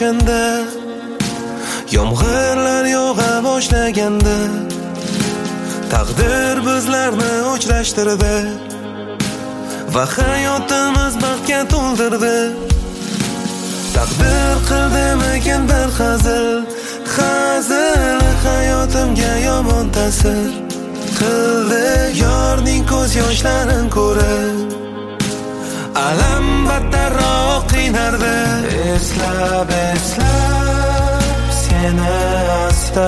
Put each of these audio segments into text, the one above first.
o'shanda, yomg'irlar yog'a boshlaganda, taqdir bizlarni uchrashtirdi va hayotimiz baxtga to'ldirdi. Taqdir qildimikin bir hazil hayotimga yomon ta'sir qildi. Yorning ko'z yoshlarin ko'rib alam battarroq qiynardi. Eslab seni asta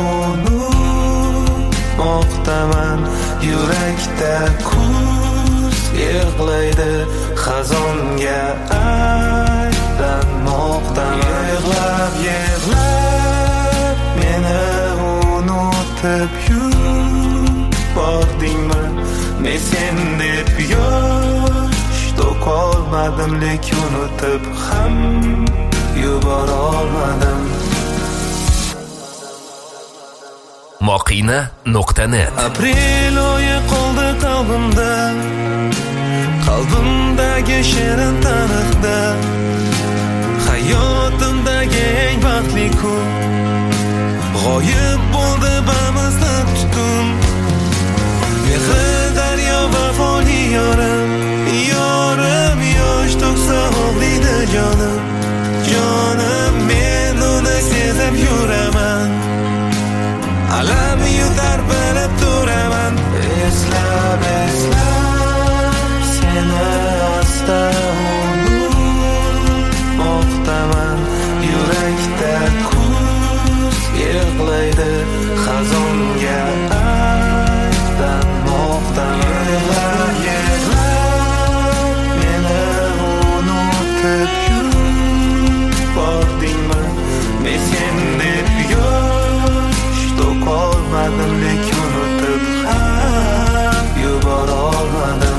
unutmoqdaman. Yurakda kuz yig'laydi, xazonga aylanmoqdaman. Yig'lab meni unutib yubordingmi? Men sen deb yosh to'kolmadim, lekin unutib ham yuborolmadim. Moqina.net. Aprel oyi qoldi qalbimdagi shirin taniqda. Hayotimdagi eng baxtli kun g'oyib bo'ldi bamizni tutun. Mehri daryo vafoli yorim yosh to'ksa og'riydi jonim. Men uni sezib yuraman, alam yutar bilib turaman. Eslab seni asta unutmoqdaman. Yurakda kuz yig'laydi, xazonga aylanmoqdaman. Yig'lab meni unutib yubordingmi? Men sen deb yosh to'kolmadim, lekin unutib ham yuborolmadim.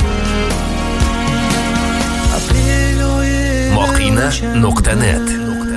Moqina.net.